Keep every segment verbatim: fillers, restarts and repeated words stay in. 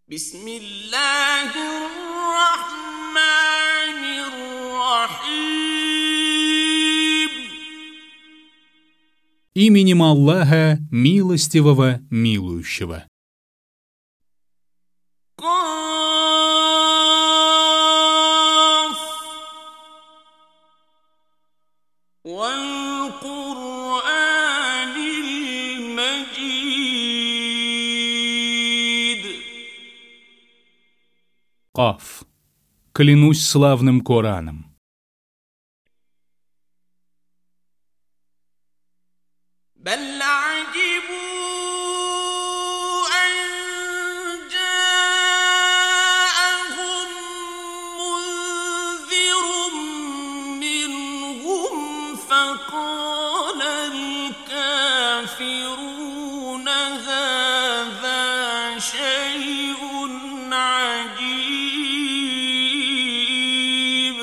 بسم الله الرحمن الرحيم. Именем Аллаха, милостивого, милующего. قاف والقرآن المجيد. Каф. Клянусь славным Кораном. بل عجبوا أن جاءهم منذر منهم فقال الكافرون هذا شيء عجيب.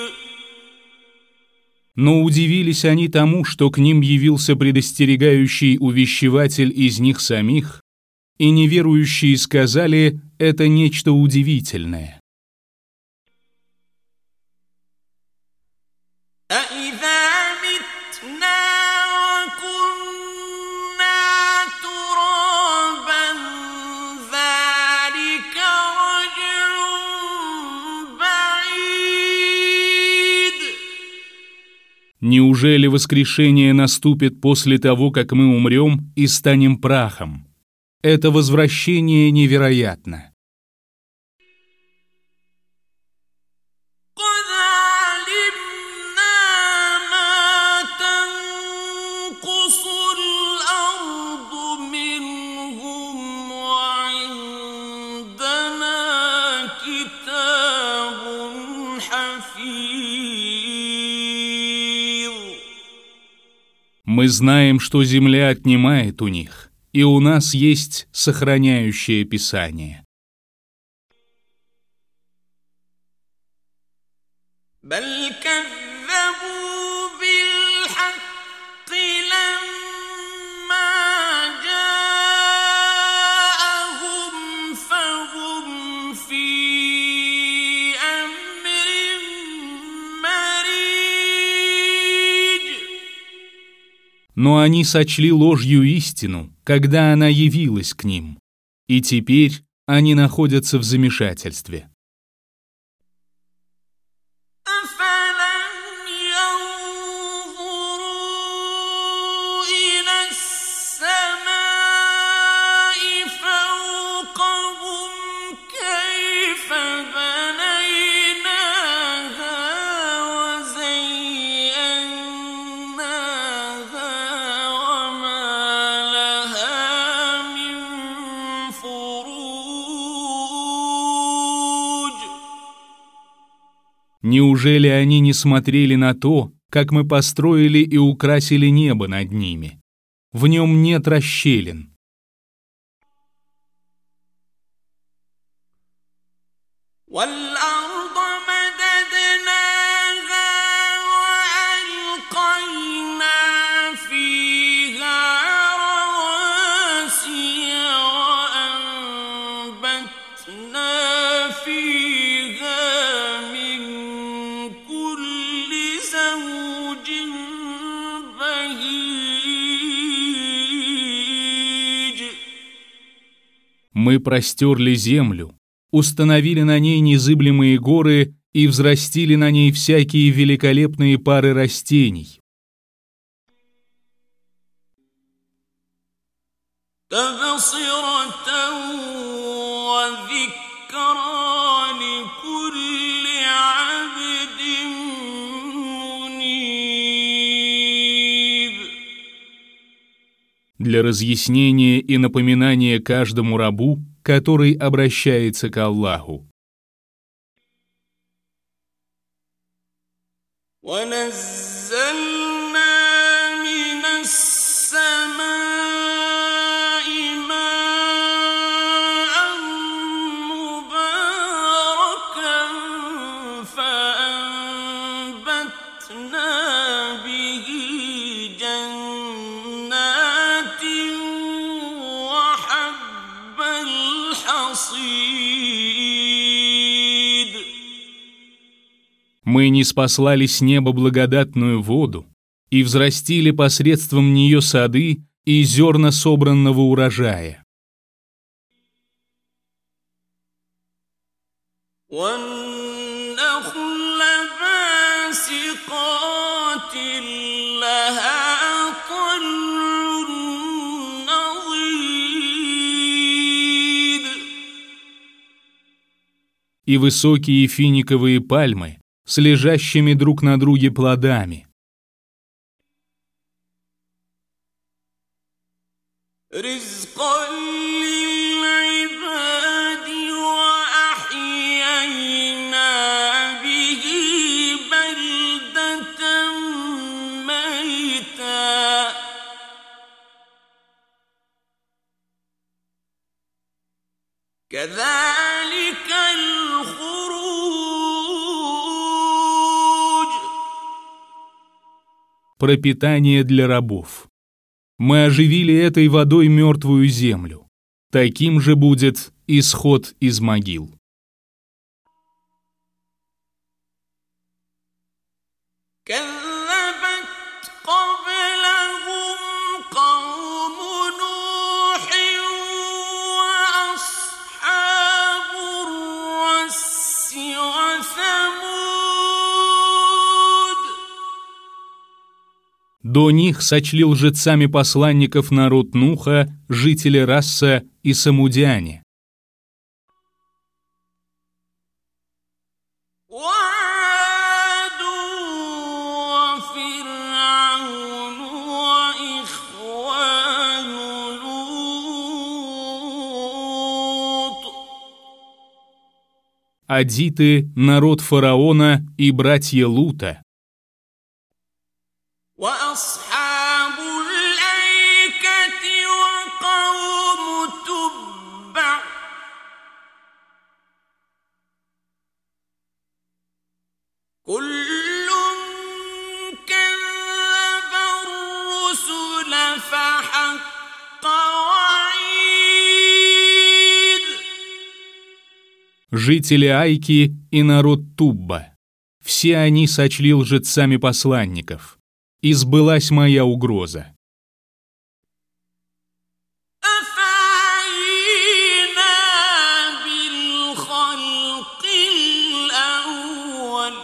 Но удивились они тому, что к ним явился предостерегающий увещеватель из них самих, и неверующие сказали: это нечто удивительное. أَإِذَا مِتْنَا وَكُنَّا تُرَابًا ذَلِكَ رَجْعٌ بَعِيدٌ. Неужели воскрешение наступит после того, как мы умрем и станем прахом? Это возвращение невероятно. قَدْ عَلِمْنَا مَا تَنقُصُ الْأَرْضُ مِنْهُمْ وَعِندَنَا كِتَابٌ حَفِيظٌ. Мы знаем, что земля отнимает у них, и у нас есть сохраняющее Писание. بل كذبوا بالحق لما جاءهم فهم في أمر مريج. Но они сочли ложью истину, когда она явилась к ним, и теперь они находятся в замешательстве. أفلم ينظروا إلى السماء فوقهم كيف بنيناها وزيناها وما لها من فروج. Неужели они не смотрели на то, как мы построили и украсили небо над ними? В нем нет расщелин. والأرض مددناها وألقينا فيها رواسي وأنبتنا فيها من كل زوج بهيج. Мы простерли землю, установили на ней незыблемые горы и взрастили на ней всякие великолепные пары растений. تبصرة وذكرى لكل عبد منيب. Для разъяснения и напоминания каждому рабу, который обращается к Аллаху. ونزلنا من السماء ماء مباركا فأنبتنا به جنات وحب الحصيد. Мы ниспослали с неба благодатную воду и взрастили посредством нее сады и зерна собранного урожая. وَالنَّخْلَ بَاسِقَاتٍ لَهَا طَلْعٌ نَضِيدٌ. И высокие финиковые пальмы с лежащими друг на друге плодами. رِزْقًا لِلْعِبَادِ وَأَحْيَيْنَا بِهِ بَلْدَةً مَيْتًا كَذَلِكَ الْخُرُوجُ. Пропитание для рабов. Мы оживили этой водой мертвую землю. Таким же будет исход из могил. كَذَّبَتْ قَبْلَهُمْ قَوْمُ نُوحٍ وَأَصْحَابُ الرَّسِّ وَثَمُودُ. До них сочли лжецами посланников народ Нуха, жители Расса и самудяне. وَعَادٌ وَفِرْعَوْنُ وَإِخْوَانُ لُوطٍ. Адиты, народ фараона и братья Лута. وَأَصْحَابُ الْأَيْكَةِ وَقَوْمُ تُبَّعٍ كُلٌّ كَذَّبَ الرُّسُلَ فَحَقَّ وَعِيدِ. Жители Айки и народ Тубба. Все они сочли лжецами посланников. И сбылась моя угроза. أَفَعَيِينَا بِالْخَلْقِ الْأَوَّلِ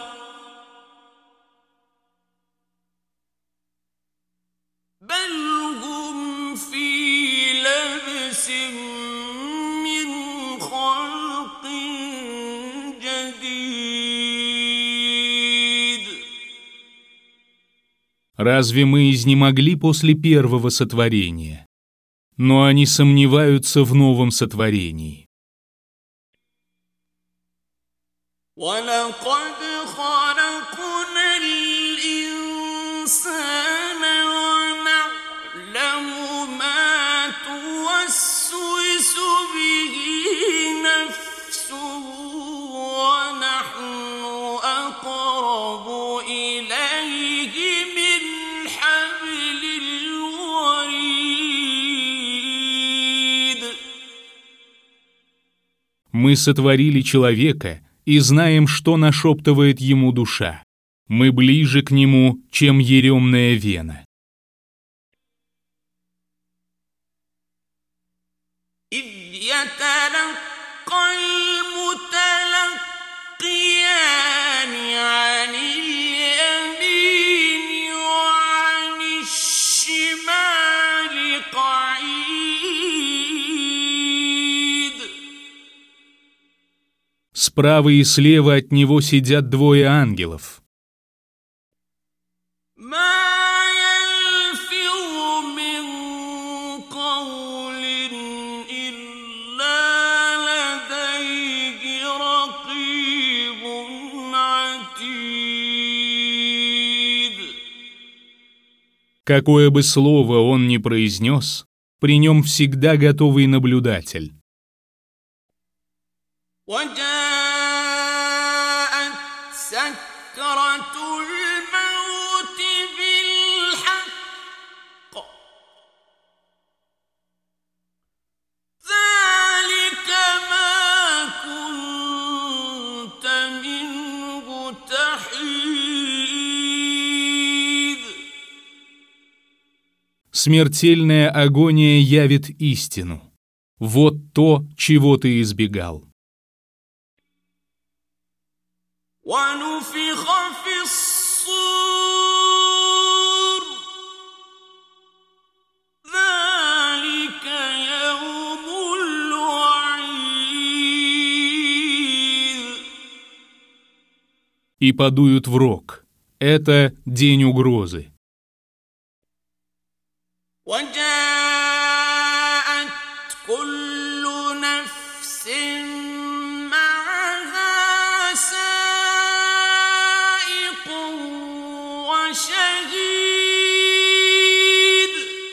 بَلْ هُمْ فِي لَبْسٍ مِّنْ خَلْقٍ جَدِيدٍ. Разве мы изнемогли после первого сотворения? Но они сомневаются в новом сотворении. وَلَقَدْ خَلَقْنَا الْإِنسَانَ وَنَعْلَمُ مَا تُوَسْوِسُ بِهِ نَفْسُهُ وَنَحْنُ أَقْرَبُ إِلَيْهِ مِنْ حَبْلِ الْوَرِيدِ. Мы сотворили человека и знаем, что нашептывает ему душа. Мы ближе к нему, чем еремная вена. إِذْ يَتَلَقَّى الْمُتَلَقِّيَانِ عَنِ الْيَمِينِ وَعَنِ الشِّمَالِ قَعِيدٌ. Справа и слева от него сидят двое ангелов. مَا يَلْفِظُ مِنْ قَوْلٍ إِلَّا لَدَيْهِ رَقِيبٌ عَتِيدٌ. Какое бы слово он ни произнес, при нем всегда готовый наблюдатель. وَجَاءَتْ سَكْرَةُ الْمَوْتِ بِالْحَقِّ ذَلِكَ مَا كُنتَ مِنْهُ تَحِيدُ. Смертельная агония явит истину. Вот то, чего ты избегал. ونفخ في الصور ذلك يوم الوعيد. И подуют в рог. Это день угрозы. وجاءت كل نفس معها سائق وشهيد.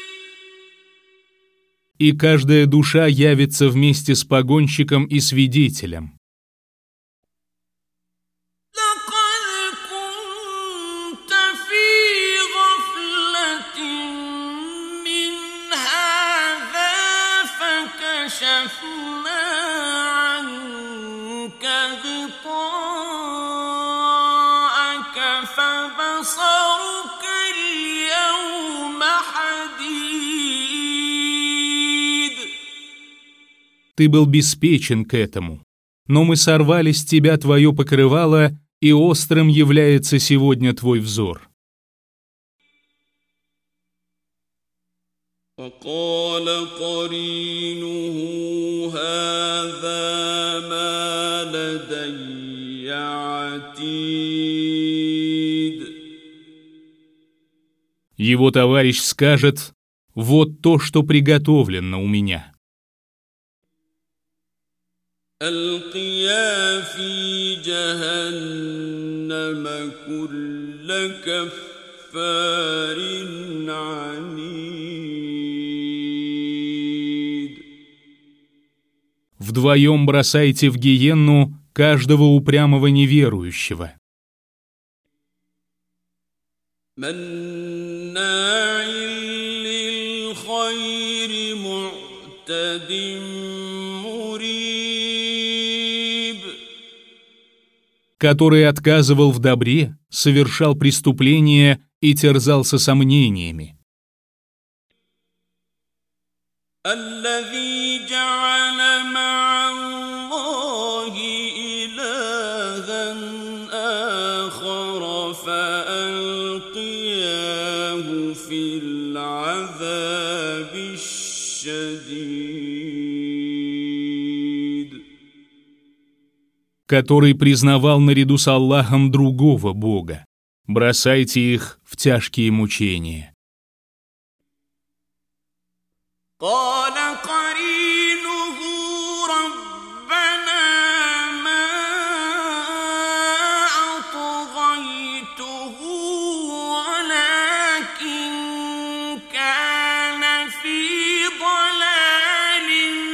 И каждая душа явится вместе с погонщиком и свидетелем. كشفنا عنك غطاءك فبصرك اليوم حديد. Ты был беспечен к этому, но мы сорвали с тебя твое покрывало, и острым является сегодня твой взор. وقال قرينه هذا ما لدي عتيد. Его товарищ скажет: вот то, что приготовлено у меня. ألقيا في جهنم كل كفار عنيد. Вдвоем бросайте в гиенну каждого упрямого неверующего. مناع للخير معتد مريب. Который отказывал в добре, совершал преступления и терзался сомнениями. الذي جعل مع الله إلها آخر فألقياه في العذاب الشديد. Который признавал наряду с Аллахом другого Бога. Бросайте их в тяжкие мучения. قال قرينه ربنا ما أطغيته ولكن كان في ضلال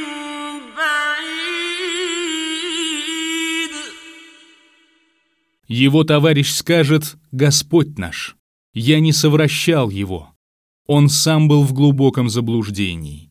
بعيد. Его товарищ скажет: Господь наш, я не совращал его. Он сам был в глубоком заблуждении.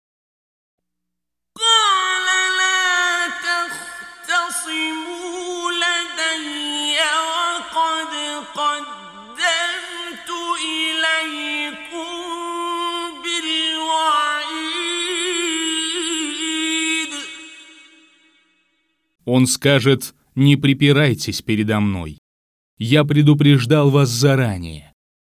Он скажет: не припирайтесь передо мной. Я предупреждал вас заранее.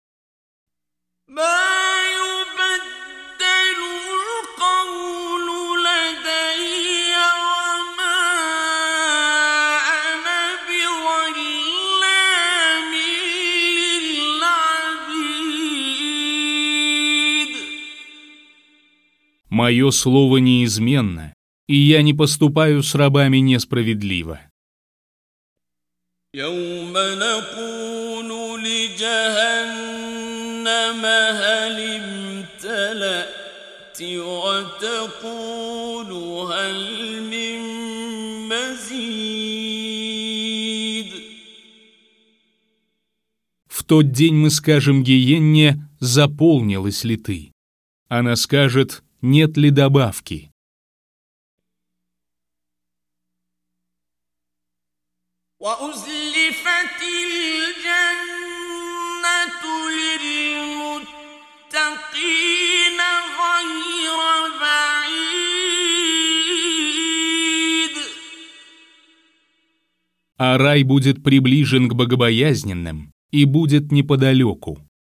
Мое слово неизменно, и я не поступаю с рабами несправедливо. يوم نقول لجهنم هل امتلأت وتقول هل من مزيد. В тот день мы скажем гиенне: заполнилась ли ты? Она скажет: нет ли добавки? وأزلفت الجنة للمتقين а рай будет приближен к богобоязненным и будет неподалеку.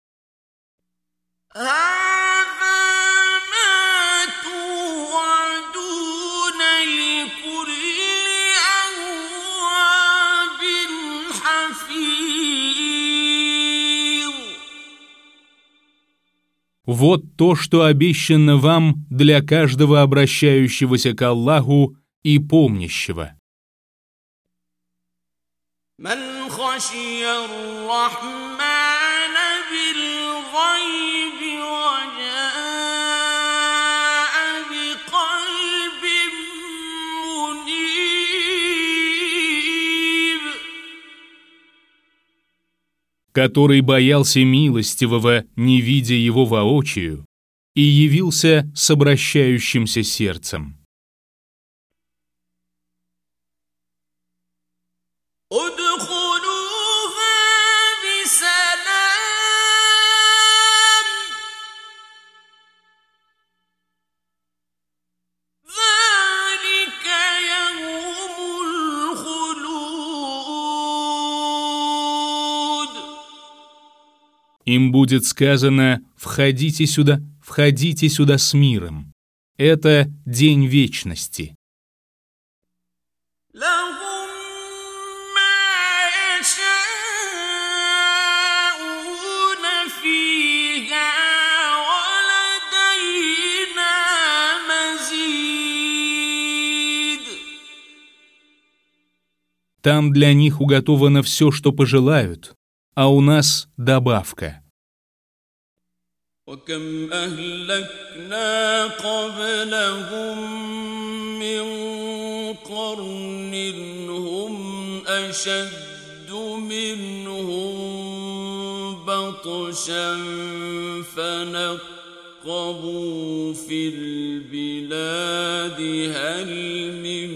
Вот то, что обещано вам для каждого обращающегося к Аллаху и помнящего. من خشي الرحمن بالغيب وجاء بقلب منيب, который боялся милостивого, не видя его воочию, и явился с обращающимся сердцем. Им будет сказано: «Входите сюда, входите сюда с миром». Это день вечности. Там для них уготовано все, что пожелают, а у нас добавка. وكم أهلكنا قبلهم من قرن هم أشد منهم بطشا فنقبوا في البلاد هل من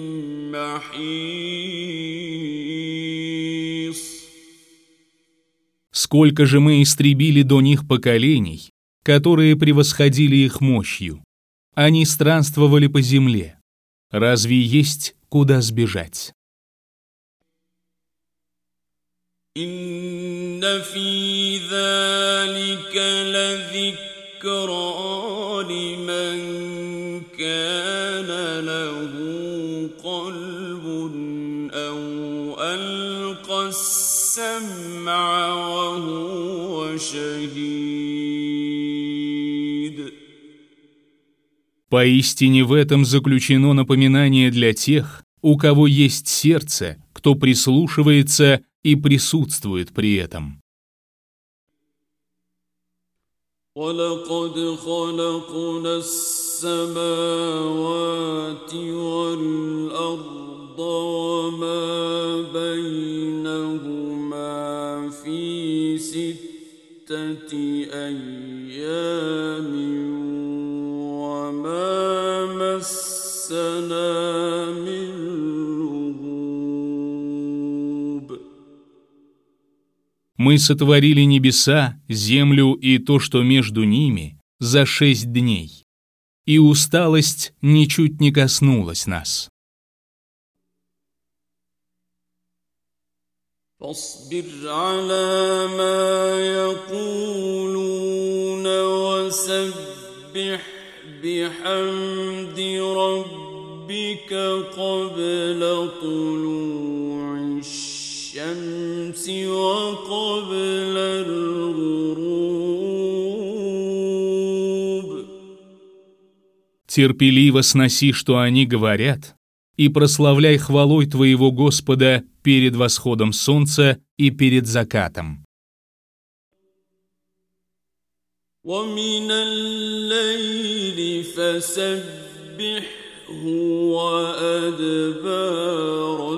محيص. Сколько же мы истребили до них поколений, которые превосходили их мощью. Они странствовали по земле. Разве есть куда сбежать? إن في ذلك لذكرى لمن كان له قلب أو ألقى السمع وهو شهيد. Поистине в этом заключено напоминание для тех, у кого есть сердце, кто прислушивается и присутствует при этом. وَلَقَدْ خَلَقْنَا السَّمَاوَاتِ وَالْأَرْضَ وَمَا بَيْنَهُمَا فِي سِتَّةِ أَيَّامٍ وَمَا مَسَّنَا مِن لُغُوبٍ. Мы сотворили небеса, землю и то, что между ними, за шесть дней, и усталость ничуть не коснулась нас. فاصبر على ما يقولون وسبح بحمد ربك قبل طلوع الشمس وقبل الغروب. Терпеливо сноси, что они говорят, и прославляй хвалой твоего Господа перед восходом солнца и перед закатом. ومن الليل فسبحه وأدبار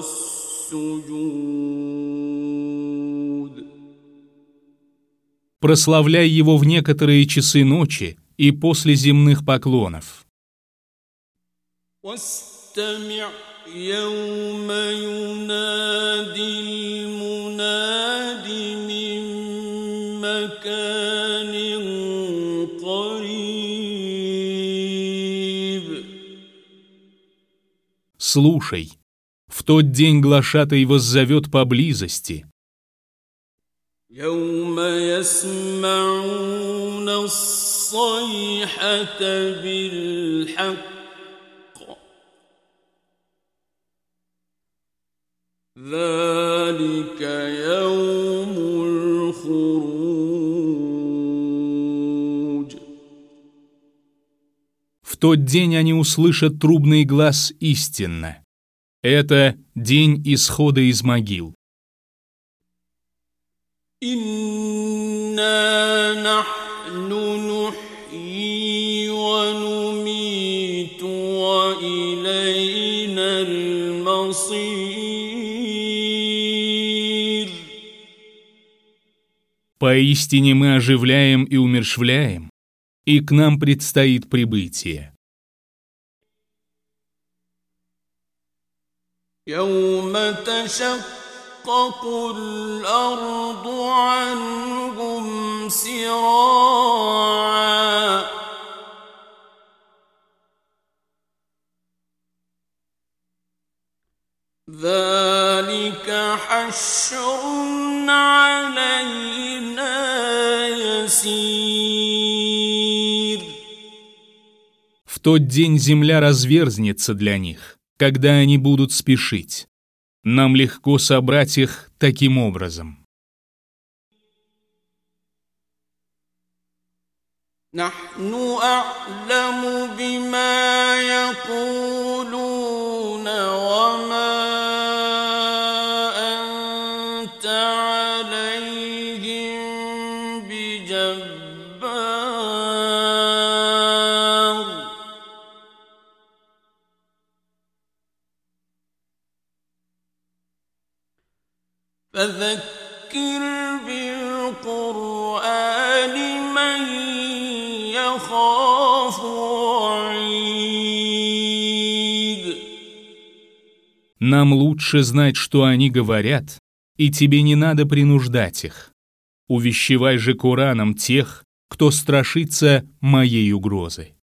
السجود. Прославляй его в некоторые часы ночи и после земных поклонов. واستمع يوم ينادي المناد من مكان قريب. Слушай, в тот день глашатай воззовет поблизости. يوم يسمعون الصيحة بالحق ذلك يوم الخروج. В тот день они услышат трубный глас истинно. Это день исхода из могил. إنا نحن نحيي ونميت وإلينا المصير. Поистине мы оживляем и умерщвляем, и к нам предстоит прибытие. يوم تشقق الأرض عنهم سراعا ذلك حشر علينا يسير. В тот день земля разверзнется для них, когда они будут спешить. Нам легко собрать их таким образом. نحن أعلم بما يقولون وما أنت عليهم بجبار. فذكر بالقرآن من يخاف وعيد. Нам лучше знать, что они говорят, и тебе не надо принуждать их. Увещевай же Кораном тех, кто страшится моей угрозы.